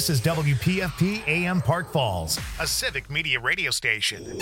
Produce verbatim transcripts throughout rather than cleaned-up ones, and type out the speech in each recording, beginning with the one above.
This is W P F P A M Park Falls, a civic media radio station.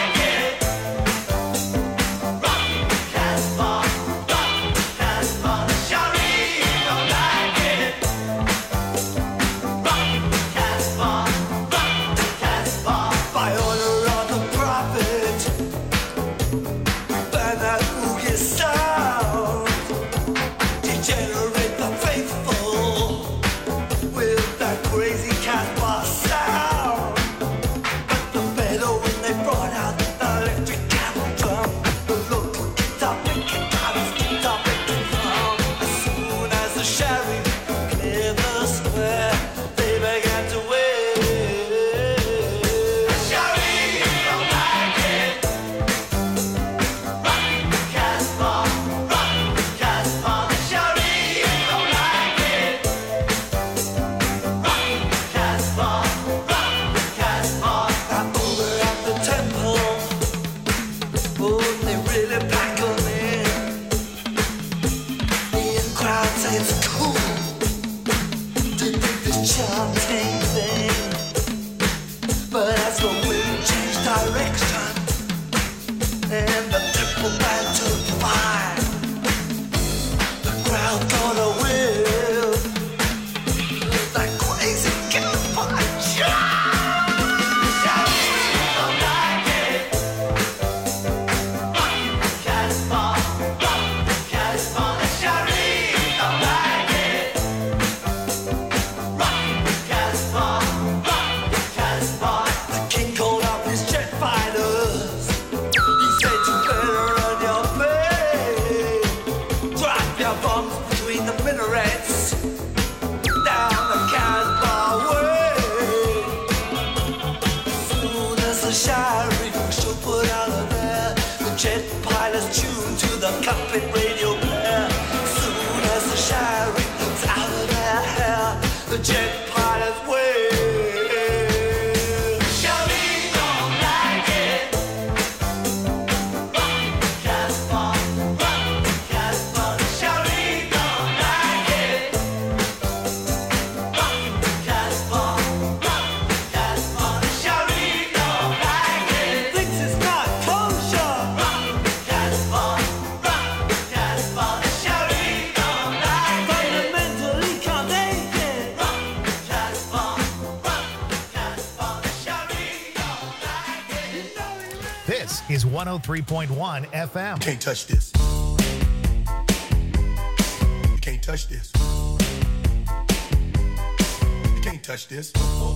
Fun. one oh three point one F M. You can't touch this. You can't touch this. You can't touch this.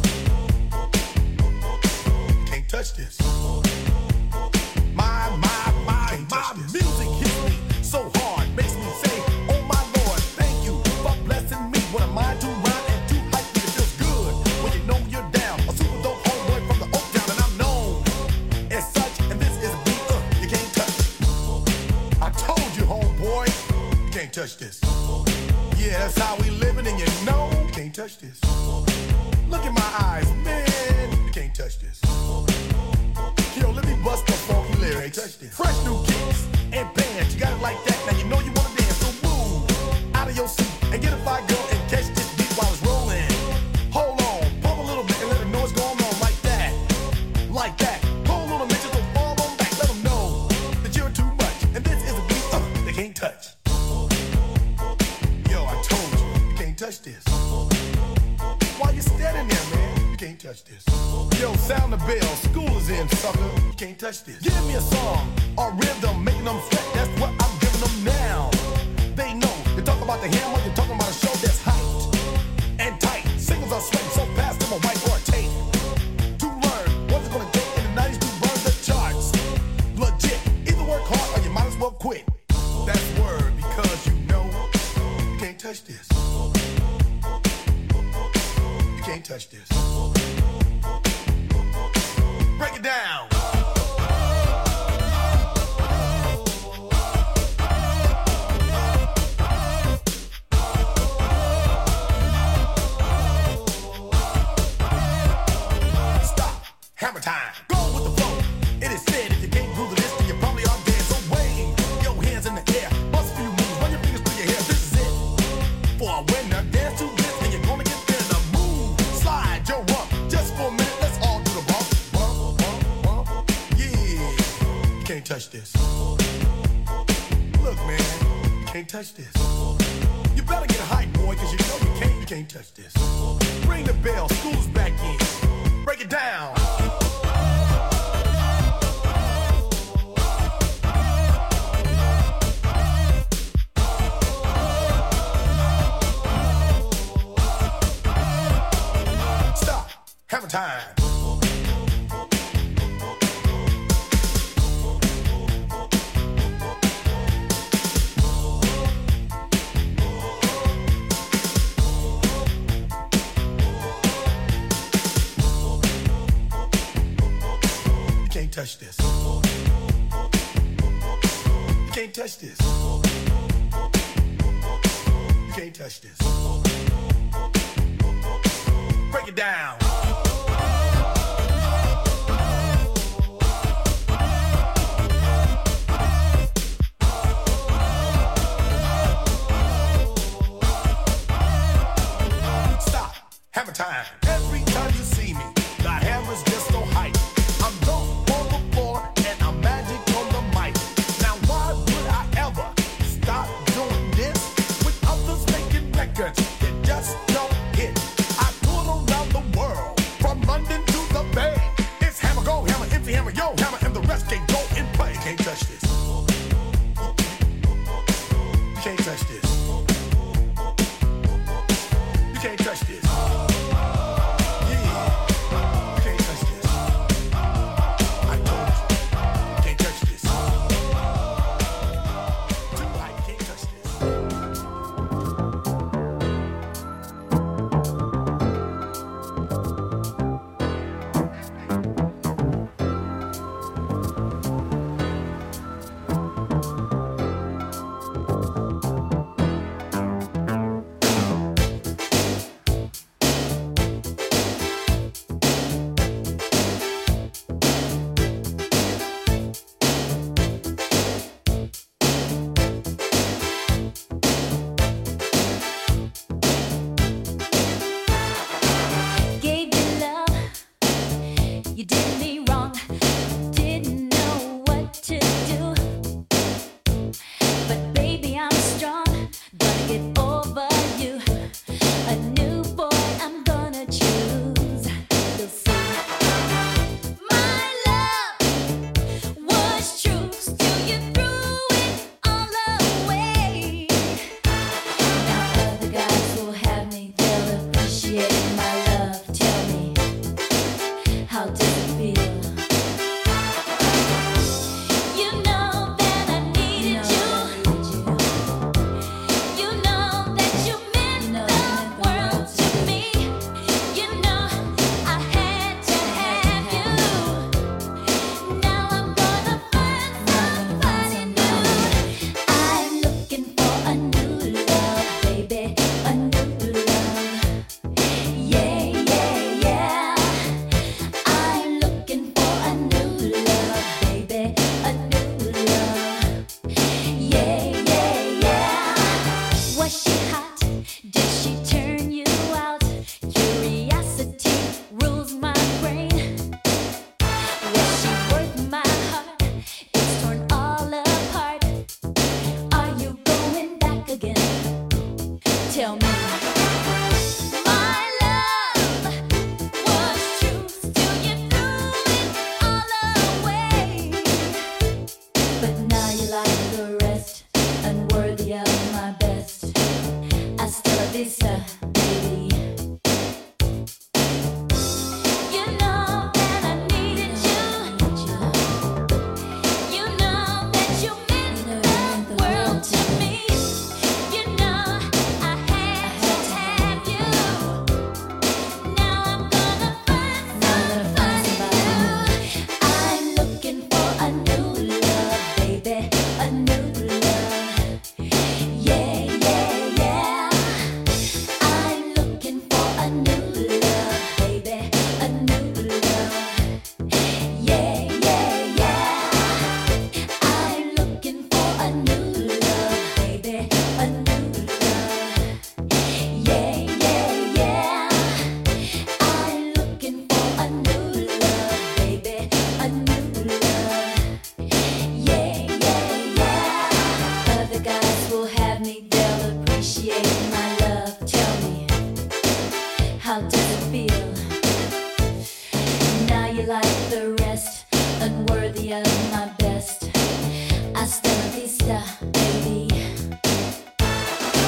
You can't touch this. My, my, my, my music hits me so hard. Makes me say, oh my Lord, thank you for blessing me. What am I to rhyme and too hype? It feels good when you know you're down. A super dope homeboy from the Oak Town, and I'm known as such. And this is a beat uh, you can't touch. I told you, homeboy, you can't touch this. Yeah, that's how we living, and you know you can't touch this. Look in my eyes, man, you can't touch this. Yo, let me bust the funky lyrics. Fresh new kicks and bands, you got it like that. Now you know you wanna dance, so move out of your seat and get a fire girl and catch this beat while it's rolling. Hold on, pump a little bit and let them know what's going on like that, like that. Hold on a minute, just fall on back, let them know that you're too much. And this is a beat uh, they can't touch. Yo, I told you, you can't touch this. Why you standing there, man? You can't touch this. Yo, sound the bell, school is in, sucker. You can't touch this. Give me a song or rhythm, making them sweat. That's what I'm giving them now. They know. You talk about the hammer, you're talking about a show that's hyped and tight. Singles are sweating so fast, them a white or a tape. To learn what's it gonna take in the nineties to burn the charts. Legit. Either work hard or you might as well quit. That's word because you know you can't touch this. You can't touch this. Break it down. Stop. Hammer time. Go with the flow. It is said if you can't groove to this, then you probably are dead. So wave your hands in the air. Bust a few moves. Run your fingers through your hair. This is it. For a winner, dance to this, and you're gonna get there. The move. Slide your rump. Just for a minute, let's all do the bump. Bump, bump, bump. Yeah. You can't touch this. Look, man. You can't touch this. You better get hype, boy, because you know you can't, you can't touch this. Ring the bell. School's back in. Break it down. Hammer time. You can't touch this. You can't touch this. You can't touch this. Break it down. Stop. Hammer time. Every time you see me, the hammer's just so hype. I'm dope on the floor and I'm magic on the mic. Now why would I ever stop doing this with others making records that just don't hit? I tour around the world, from London to the Bay. It's hammer go, hammer empty, hammer yo, hammer, and the rest can go and play. You can't touch this. You can't touch this. You can't touch this.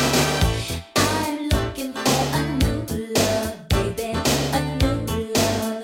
I'm looking for a new love, baby, a new love.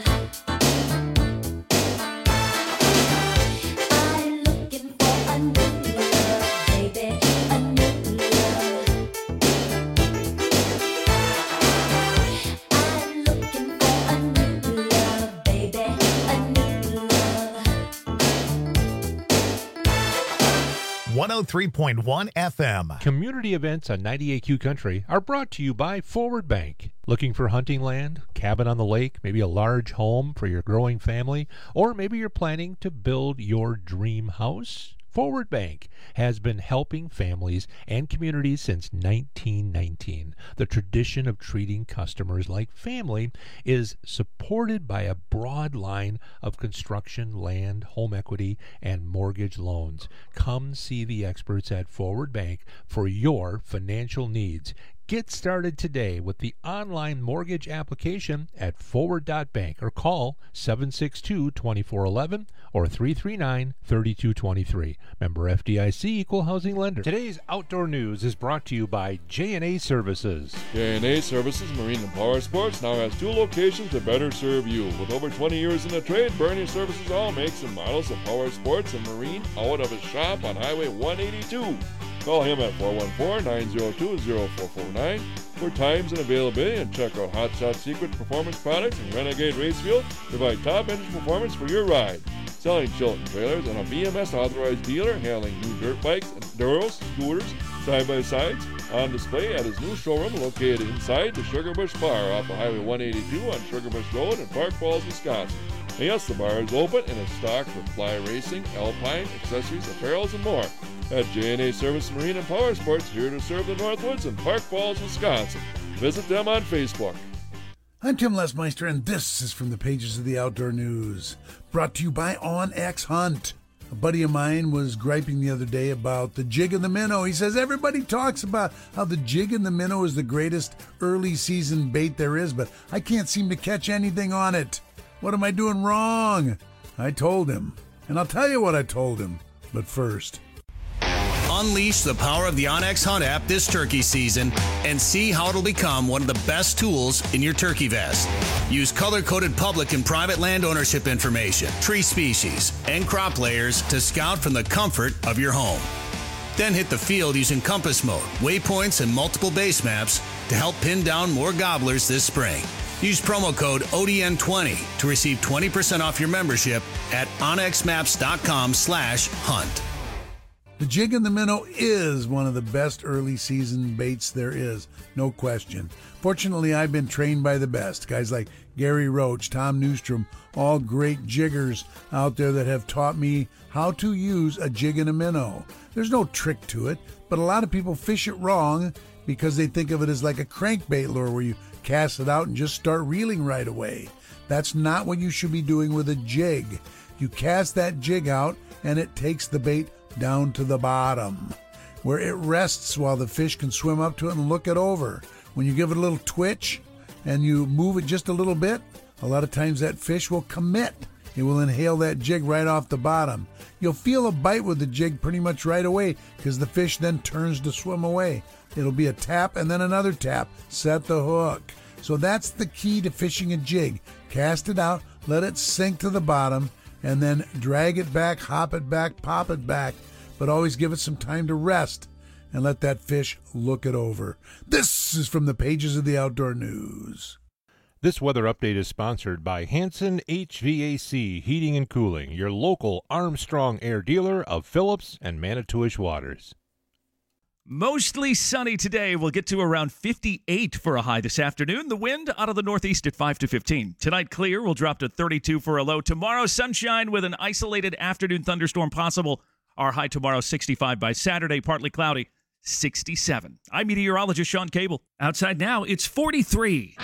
one oh three point one F M. Community events on ninety-eight Q Country are brought to you by Forward Bank. Looking for hunting land, cabin on the lake, maybe a large home for your growing family, or maybe you're planning to build your dream house? Forward Bank has been helping families and communities since nineteen nineteen. The tradition of treating customers like family is supported by a broad line of construction, land, home equity, and mortgage loans. Come see the experts at Forward Bank for your financial needs. Get started today with the online mortgage application at forward dot bank or call seven six two, two four one one or three three nine, three two two three. Member F D I C, Equal Housing Lender. Today's outdoor news is brought to you by J and A Services. J and A Services Marine and Power Sports now has two locations to better serve you. With over twenty years in the trade, Bernie Services all makes and models of power sports and marine out of his shop on Highway one eighty-two. Call him at four one four, nine zero two, zero four four nine for times and availability, and check out Hot Shot Secret Performance Products and Renegade Racefield. Provide top engine performance for your ride. Selling Chilton trailers and a B M S authorized dealer, handling new dirt bikes, enduros, scooters, side-by-sides, on display at his new showroom located inside the Sugar Bush Bar off of Highway one eighty-two on Sugar Bush Road in Park Falls, Wisconsin. And yes, the bar is open and is stocked with fly racing, alpine, accessories, apparels, and more. At J and A Service Marine and Power Sports, here to serve the Northwoods in Park Falls, Wisconsin. Visit them on Facebook. I'm Tim Lesmeister, and this is from the pages of the Outdoor News, brought to you by OnX Hunt. A buddy of mine was griping the other day about the jig and the minnow. He says everybody talks about how the jig and the minnow is the greatest early season bait there is, but I can't seem to catch anything on it. What am I doing wrong? I told him, and I'll tell you what I told him, but first. Unleash the power of the OnX Hunt app this turkey season and see how it'll become one of the best tools in your turkey vest. Use color-coded public and private land ownership information, tree species, and crop layers to scout from the comfort of your home. Then hit the field using compass mode, waypoints, and multiple base maps to help pin down more gobblers this spring. Use promo code O D N twenty to receive twenty percent off your membership at onxmaps.com slash hunt. The jig and the minnow is one of the best early season baits there is, no question. Fortunately, I've been trained by the best, guys like Gary Roach, Tom Newstrom, all great jiggers out there that have taught me how to use a jig and a minnow. There's no trick to it, but a lot of people fish it wrong because they think of it as like a crankbait lure where you cast it out and just start reeling right away. That's not what you should be doing with a jig. You cast that jig out and it takes the bait down to the bottom, where it rests while the fish can swim up to it and look it over. When you give it a little twitch and you move it just a little bit, a lot of times that fish will commit. It will inhale that jig right off the bottom. You'll feel a bite with the jig pretty much right away because the fish then turns to swim away. It'll be a tap and then another tap. Set the hook. So that's the key to fishing a jig. Cast it out, let it sink to the bottom, and then drag it back, hop it back, pop it back, but always give it some time to rest and let that fish look it over. This is from the pages of the Outdoor News. This weather update is sponsored by Hanson H V A C Heating and Cooling, your local Armstrong Air dealer of Phillips and Manitowish Waters. Mostly sunny today. We'll get to around fifty-eight for a high this afternoon. The wind out of the northeast at five to fifteen. Tonight, clear. We'll drop to thirty-two for a low. Tomorrow, sunshine with an isolated afternoon thunderstorm possible. Our high tomorrow, sixty-five. By Saturday, partly cloudy, sixty-seven. I'm meteorologist Sean Cable. Outside now, it's forty-three.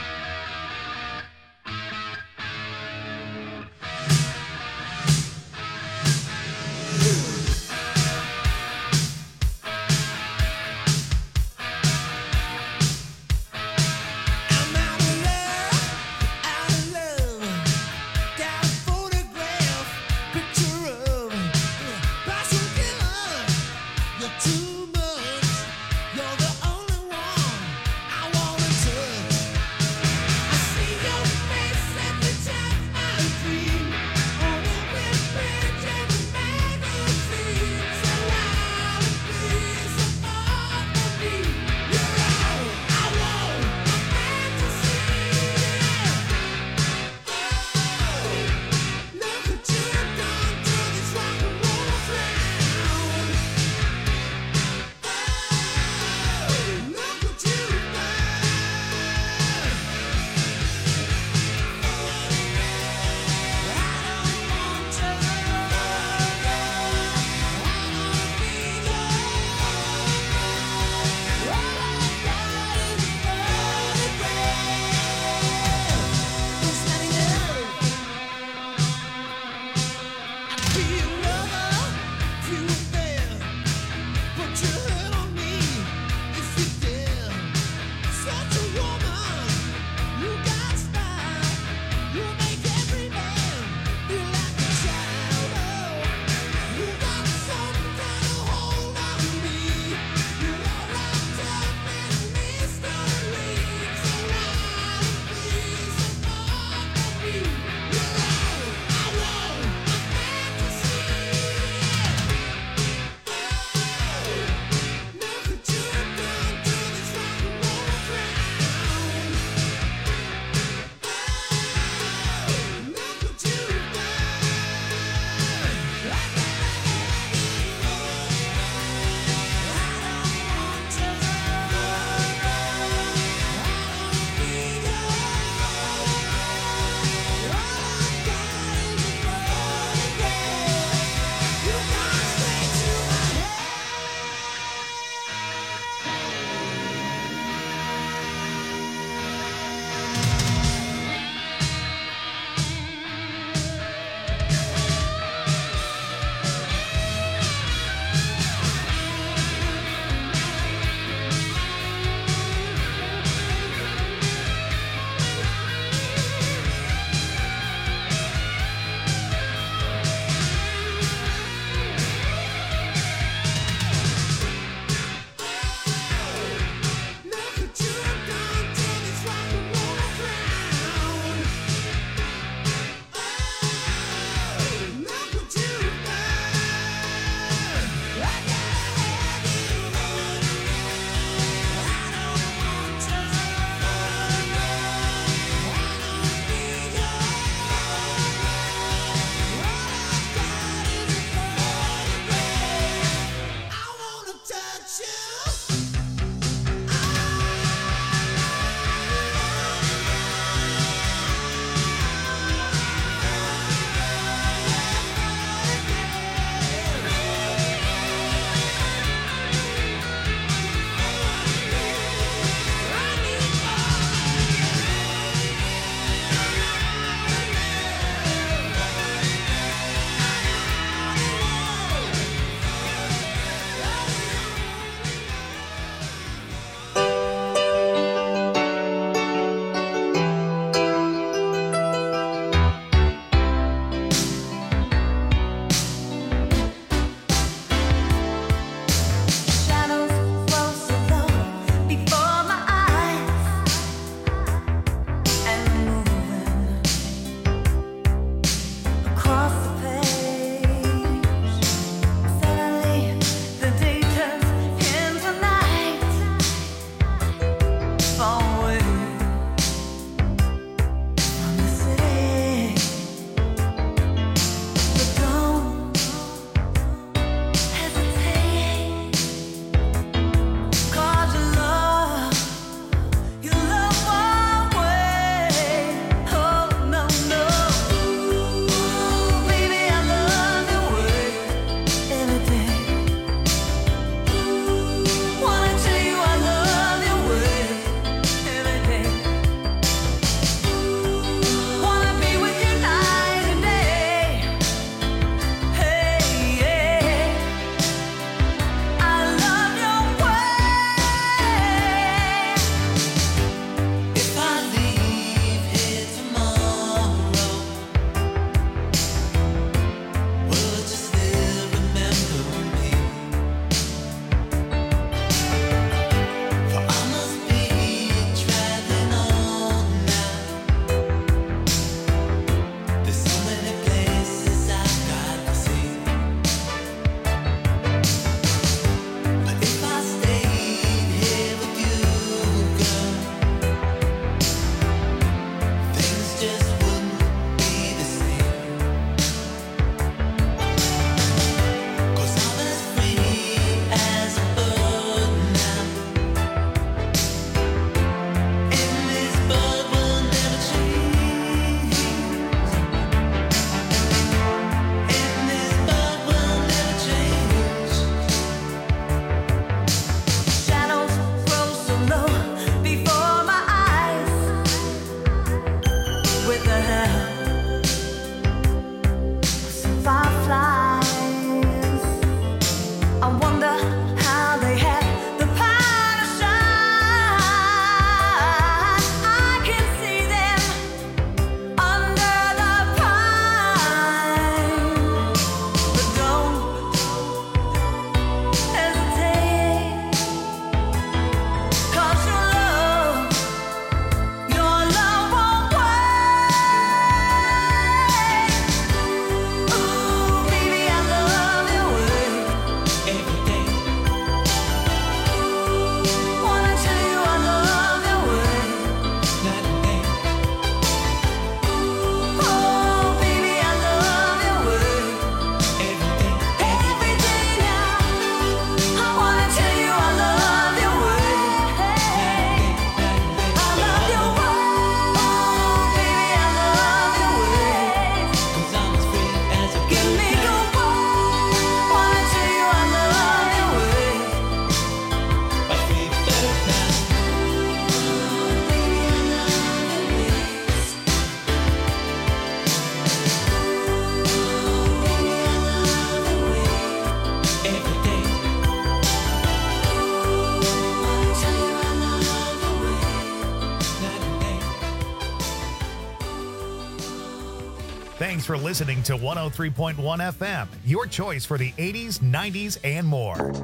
for listening to one oh three point one F M, your choice for the eighties, nineties, and more.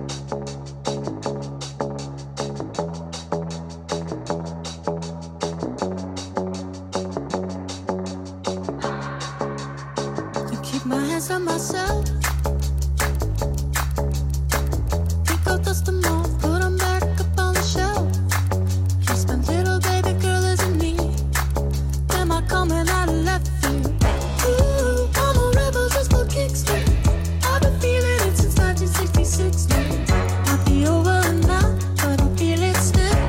My hands on myself. Pick out dust them off, put them back up on the shelf. Just my little baby girl isn't me. Am I coming out of left field? Ooh, I'm a rebel just for kicks. I've been feeling it since nineteen sixty-six. Might be over now, but I feel it still.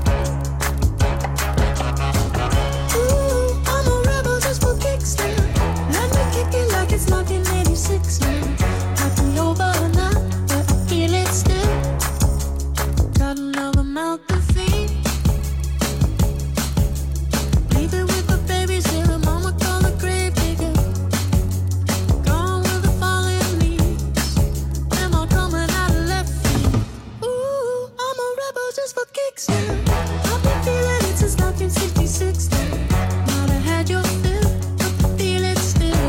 Ooh, I'm a rebel just for kicks. Let me kick it like it's nineteen eighty-six now. Might be over now, but I feel it still. Got another mouth to feed. Leave it with the babies here, and mama call the grave digger. Gone with the falling leaves. Am I coming out of left field? Ooh, I'm a rebel just for kicks now. I've been feeling it since nineteen sixty-six now. Might have had your fill, but I feel it still.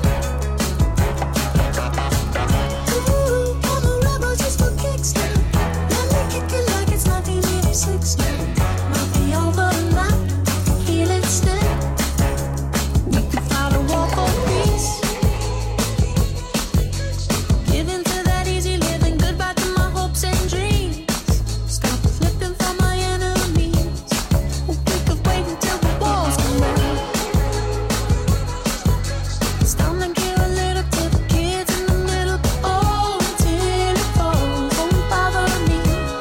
Ooh, I'm a rebel just for kicks now. Let me kick it like it's nineteen eighty-six now. Might be over now, feel it still. We could fight a war for peace. Giving to that easy living, goodbye to my hopes and dreams. Stop flipping for my enemies. We could wait until the walls come down. It's time to give a little to the kids in the middle. Oh, until it falls, won't bother me.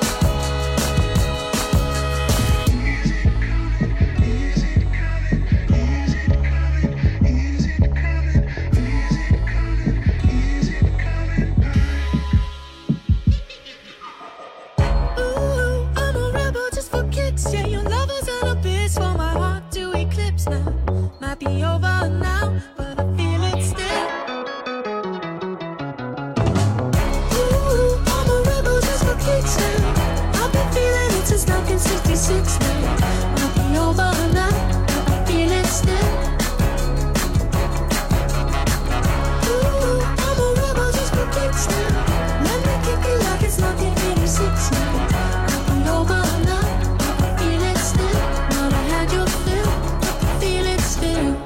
Ooh, I'm a rebel just for kicks. Yeah, your love is an abyss for my heart to eclipse now. Might be over now, but I feel it still. Ooh, I'm a rebel just for kicks now. I've been feeling it since nineteen sixty-six now. Might be over now, but I feel it still. Ooh, I'm a rebel just for kicks now. Let me kick it like it's nineteen eighty-six now. Might be over now, but I feel it still. Might have had your fill, but I feel it still.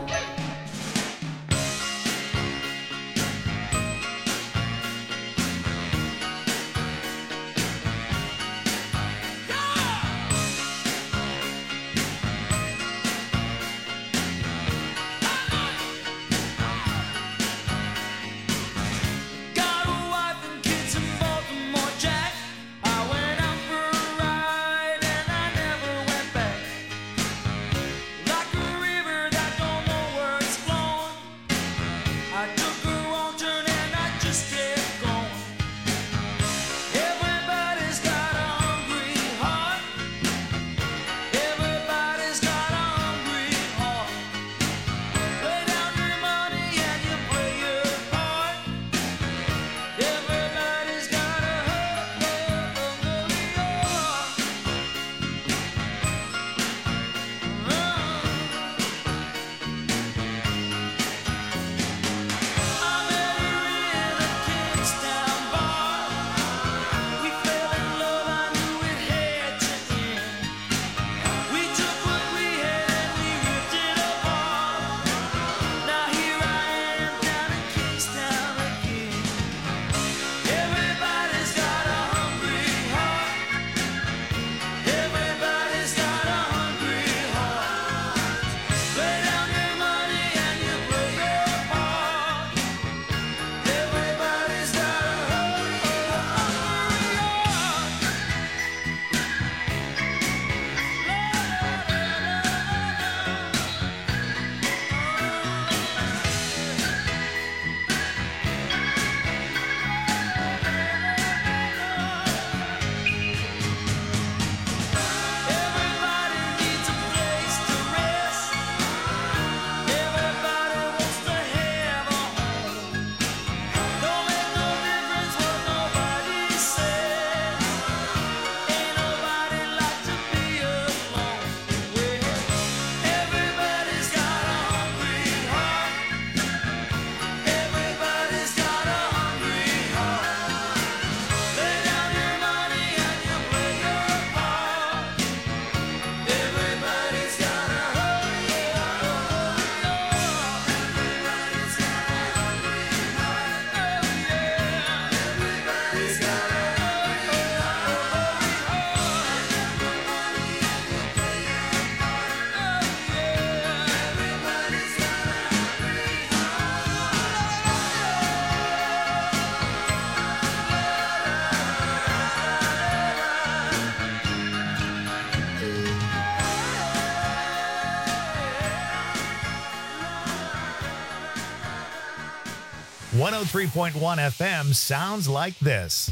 one oh three point one F M sounds like this.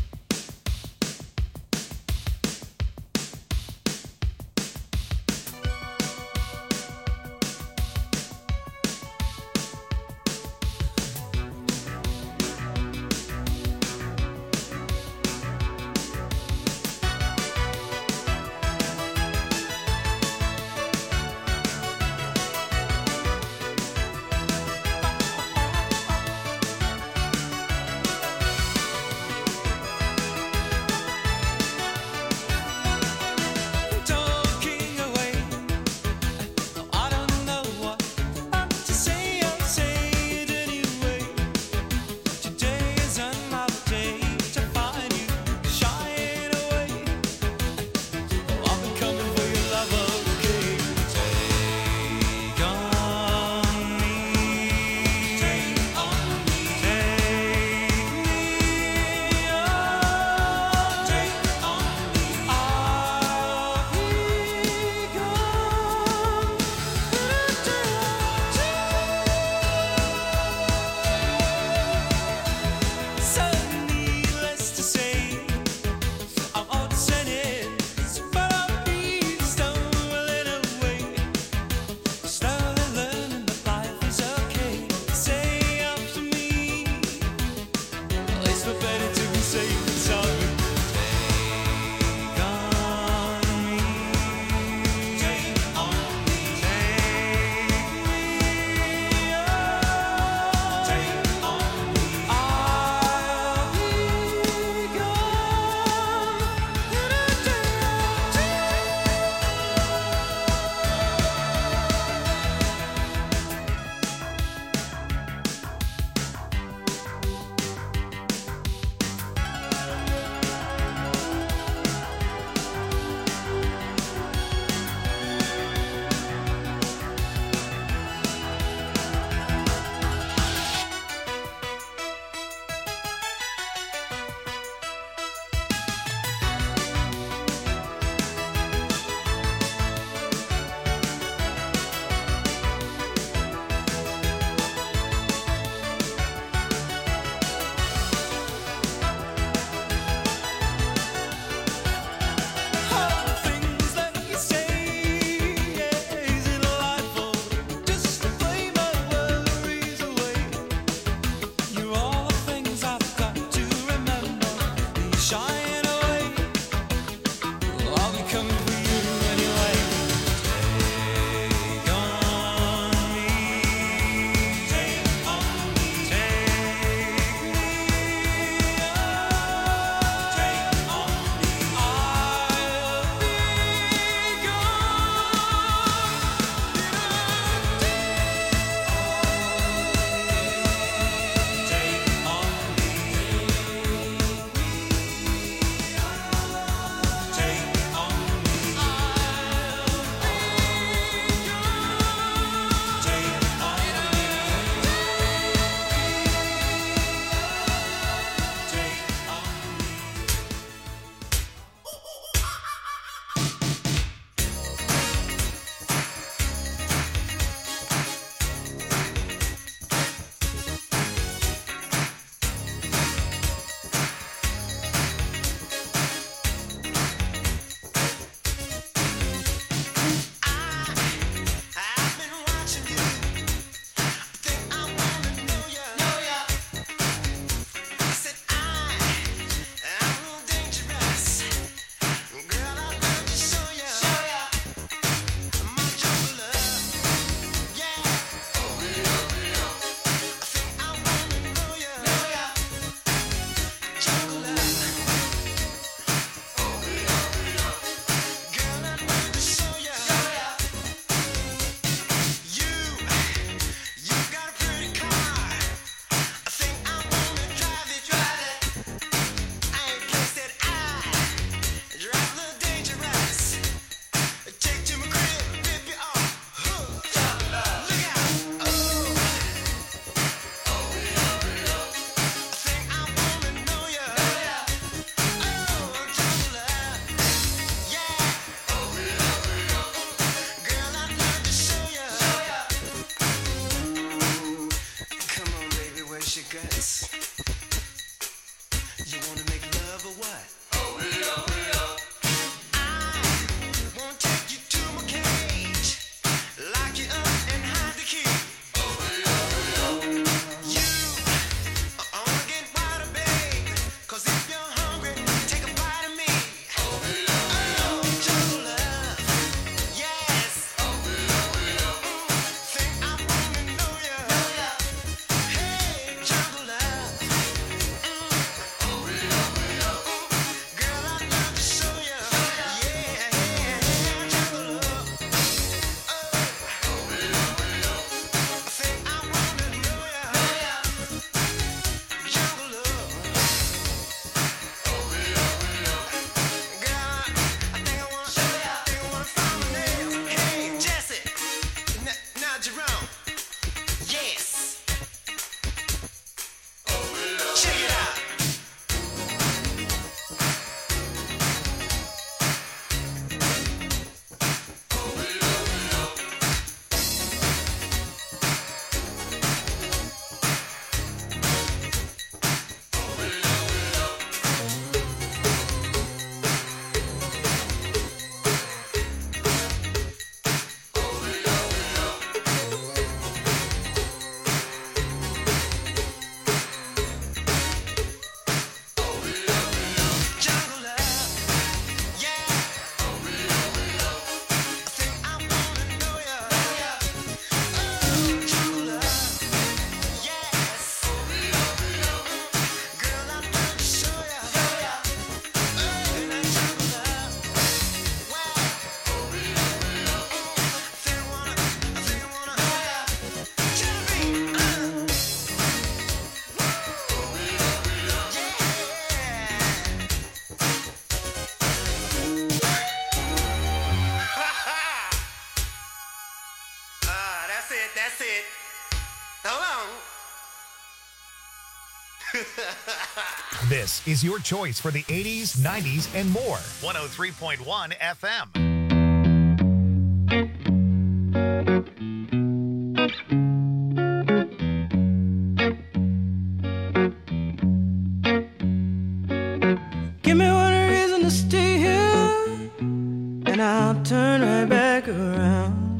This is your choice for the eighties, nineties, and more. one oh three point one F M. Give me one reason to stay here, and I'll turn right back around.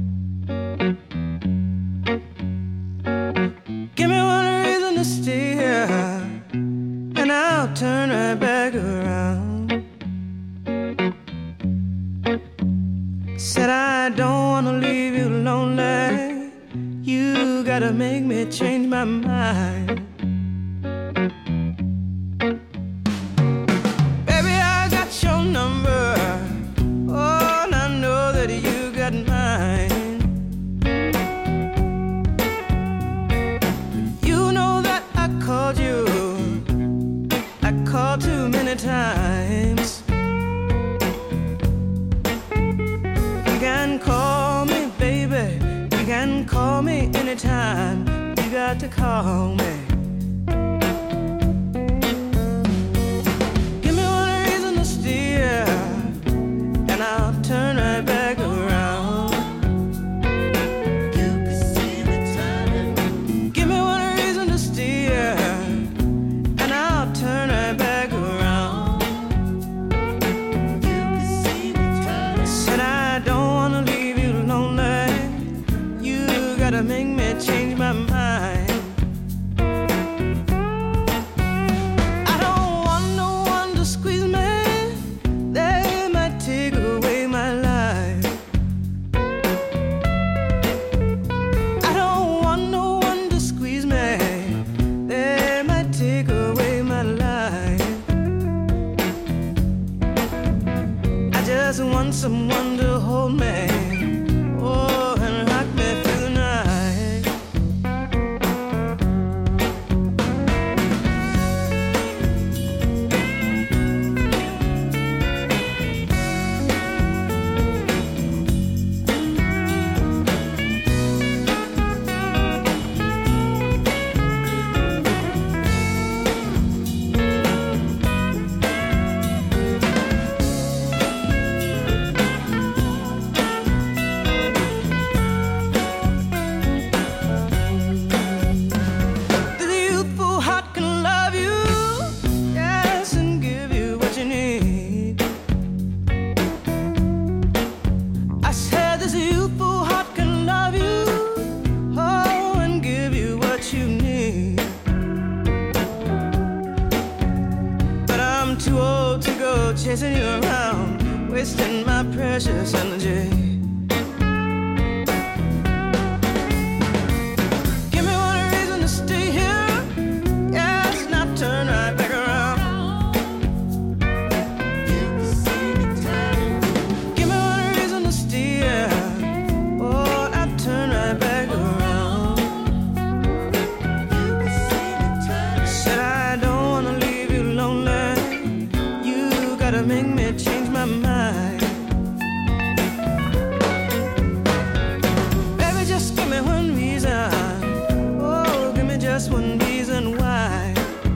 Give me one reason to stay here, and I'll turn right back around. Said I don't wanna leave you lonely. You gotta make me change my mind. Baby, I got your number. Oh, and I know that you got mine. You know that I called you. I called too many times. You can call me, baby. You can call me anytime. You got to call me. Give me one reason to steer, and I'll turn right back around. You can see me turning. Give me one reason to steer, and I'll turn right back around. You can see me turning. Said I don't wanna leave you lonely. You gotta make me change my mind. I don't want no one to squeeze me. They might take away my life. I don't want no one to squeeze me. They might take away my life. I just want someone to hold me. Oh, and rock me through the night. The youthful heart can love you, yes, and give you what you need. I said this youthful heart can love you, oh, and give you what you need. But I'm too old to go chasing you around, wasting my precious energy. Give me one reason to stay here, yes, and I'll turn right back around. You can see me turning. Give me one reason to stay here, oh, and I'll turn right back around. You can see me turning. Said I don't wanna leave you lonely. You gotta make me change my mind. Baby, just give me one reason. Oh, give me just one reason why.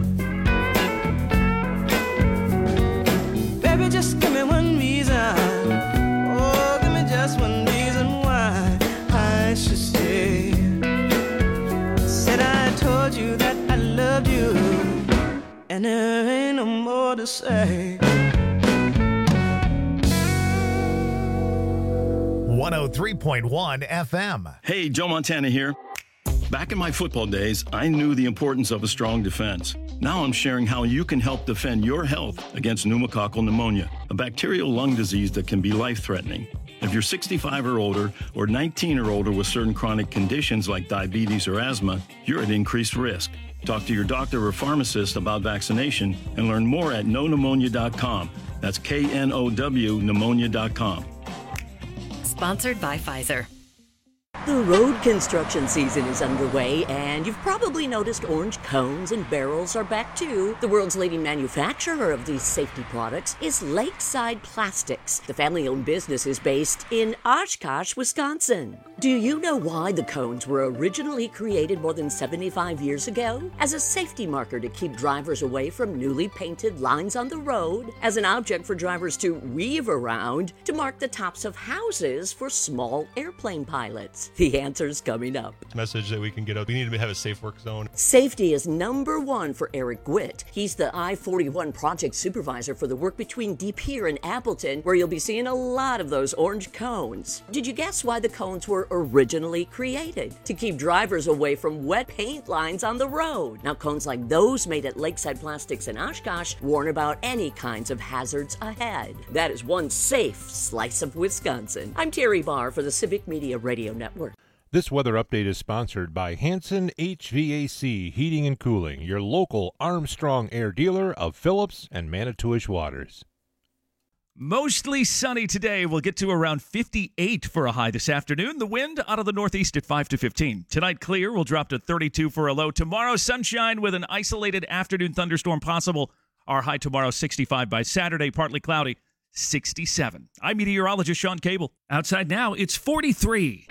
Baby, just give me one reason. Oh, give me just one reason why I should stay. Said I told you that I loved you, and there ain't no more to say. one oh three point one F M. Hey, Joe Montana here. Back in my football days, I knew the importance of a strong defense. Now I'm sharing how you can help defend your health against pneumococcal pneumonia, a bacterial lung disease that can be life-threatening. If you're sixty-five or older or nineteen or older with certain chronic conditions like diabetes or asthma, you're at increased risk. Talk to your doctor or pharmacist about vaccination and learn more at know pneumonia dot com. That's K N O W pneumonia dot com. Sponsored by Pfizer. The road construction season is underway, and you've probably noticed orange cones and barrels are back too. The world's leading manufacturer of these safety products is Lakeside Plastics. The family-owned business is based in Oshkosh, Wisconsin. Do you know why the cones were originally created more than seventy-five years ago? As a safety marker to keep drivers away from newly painted lines on the road, as an object for drivers to weave around, to mark the tops of houses for small airplane pilots. The answer's coming up. Message that we can get out. We need to have a safe work zone. Safety is number one for Eric Gwitt. He's the I forty-one project supervisor for the work between De Pere and Appleton, where you'll be seeing a lot of those orange cones. Did you guess why the cones were originally created? To keep drivers away from wet paint lines on the road. Now, cones like those made at Lakeside Plastics in Oshkosh warn about any kinds of hazards ahead. That is one safe slice of Wisconsin. I'm Terry Barr for the Civic Media Radio Network. This weather update is sponsored by Hanson H V A C Heating and Cooling, your local Armstrong Air dealer of Phillips and Manitowish Waters. Mostly sunny today. We'll get to around fifty-eight for a high this afternoon. The wind out of the northeast at five to fifteen. Tonight, clear. We'll drop to thirty-two for a low. Tomorrow, sunshine with an isolated afternoon thunderstorm possible. Our high tomorrow, sixty-five. By Saturday, partly cloudy, sixty-seven. I'm meteorologist Sean Cable. Outside now, it's forty-three.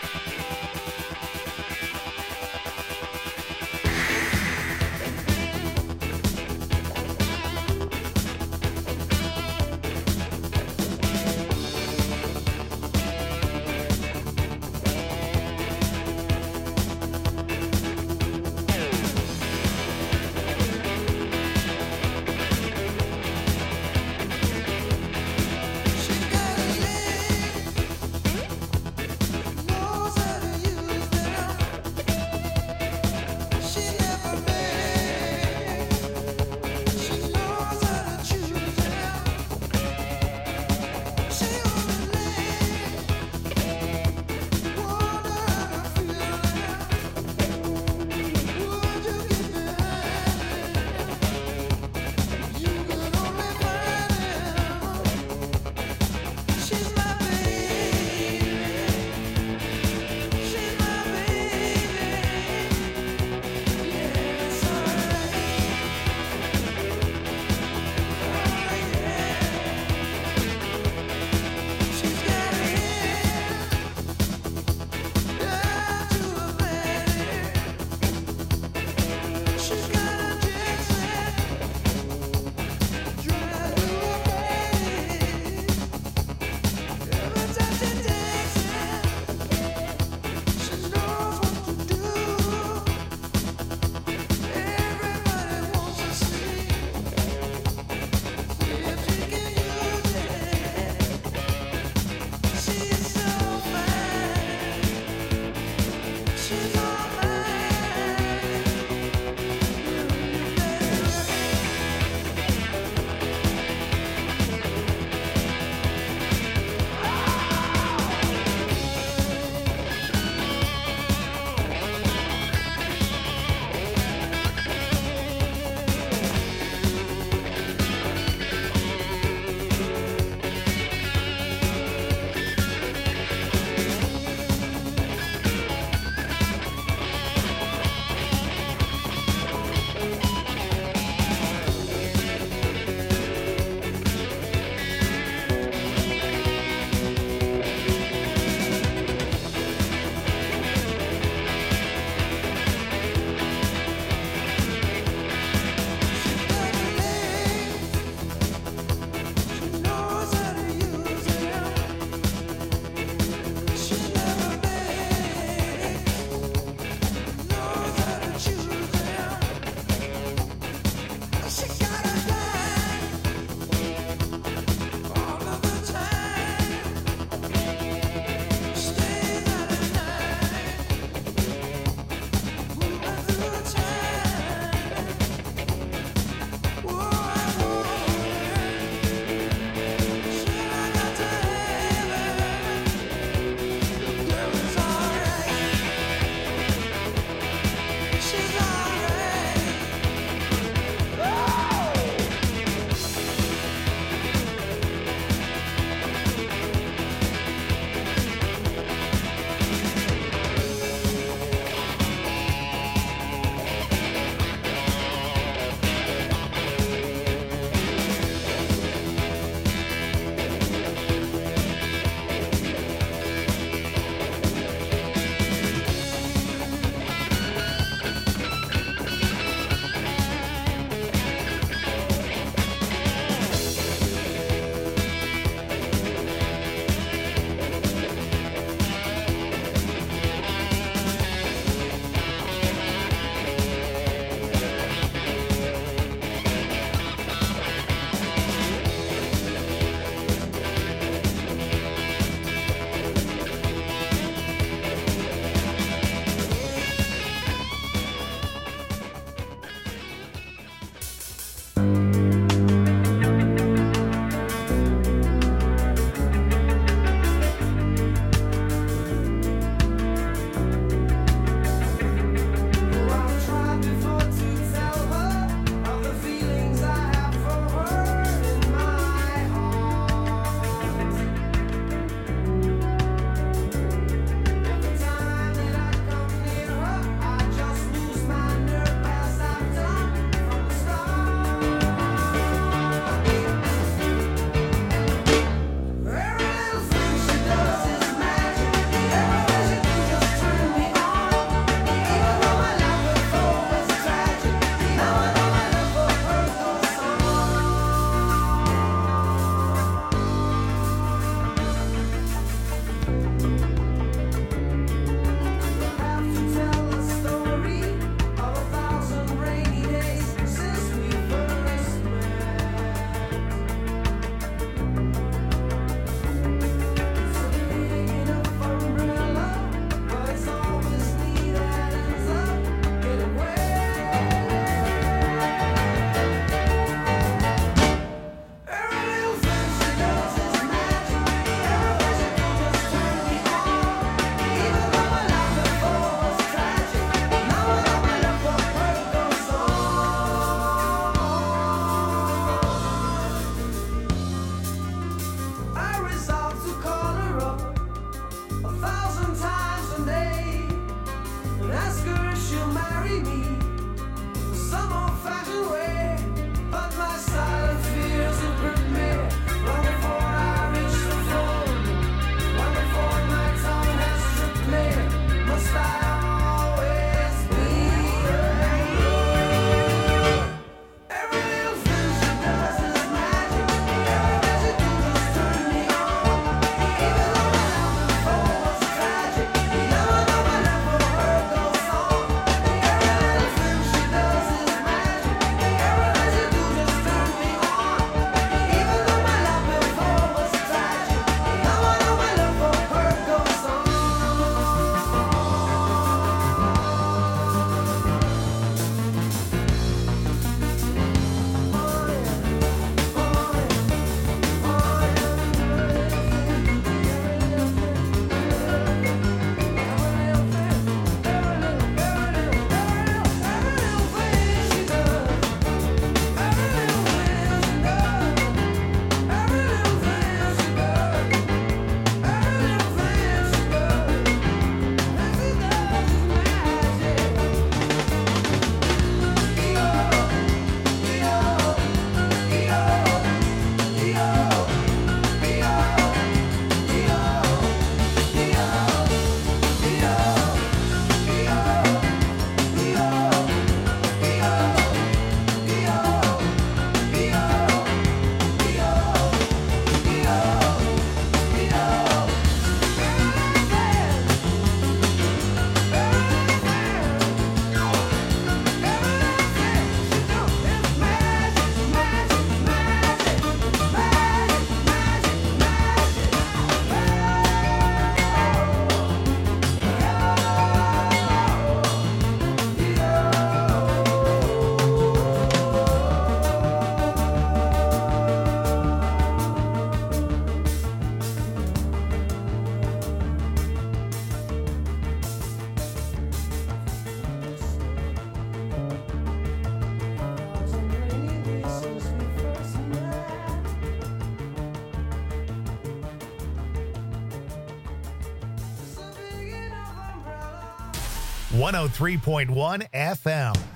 Knows that one oh three point one F M.